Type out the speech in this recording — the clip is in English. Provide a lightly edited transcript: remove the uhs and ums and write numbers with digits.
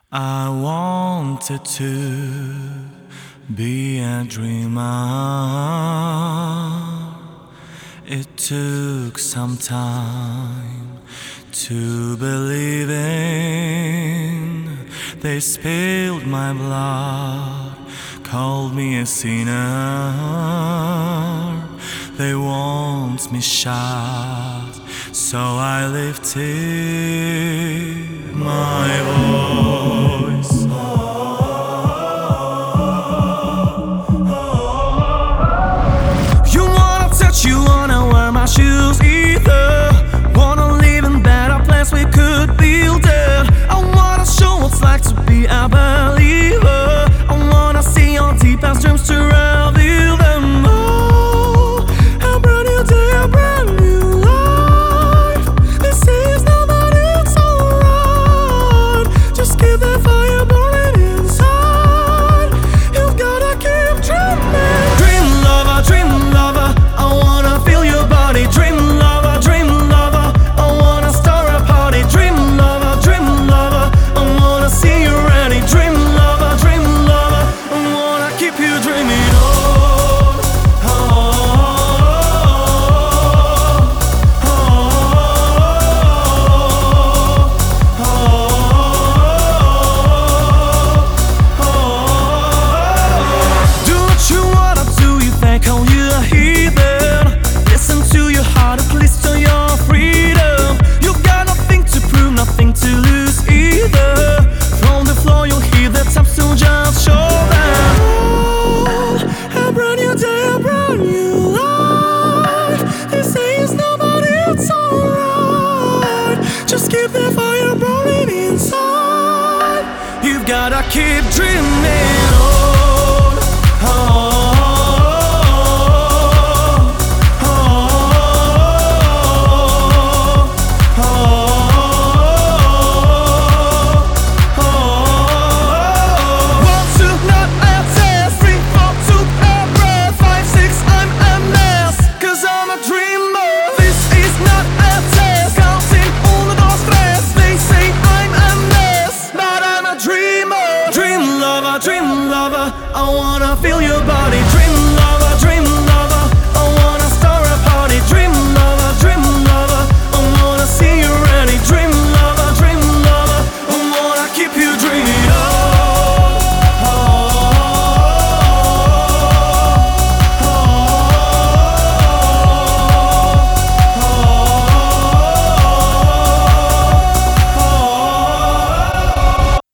I wanted to be a dreamer. It took some time to believe in. They spilled my blood, called me a sinner. They want me shut, so I lifted my voice. You wanna touch, you wanna wear my shoes either. Wanna live in better place we could build it. I wanna show what's like to be a believer. I wanna see your deepest dreams to reveal them all. A brand new day, a brand new life. This is not that it's alright. Just keep that fire burning inside. You've gotta keep dreaming. Dream lover, I wanna feel your body. Dream lover, I wanna start a party. Dream lover, I wanna see you ready. Dream lover, I wanna keep you dreaming on. Do what you wanna do, you think oh you're a heathen. Listen to your heart, at least to your freedom. You got nothing to prove, nothing to lose either. From the floor you'll hear the taps, so just show them. A brand new day, a brand new life. They say it's nobody, it's alright. Just keep the fire burning inside. You've gotta keep dreaming.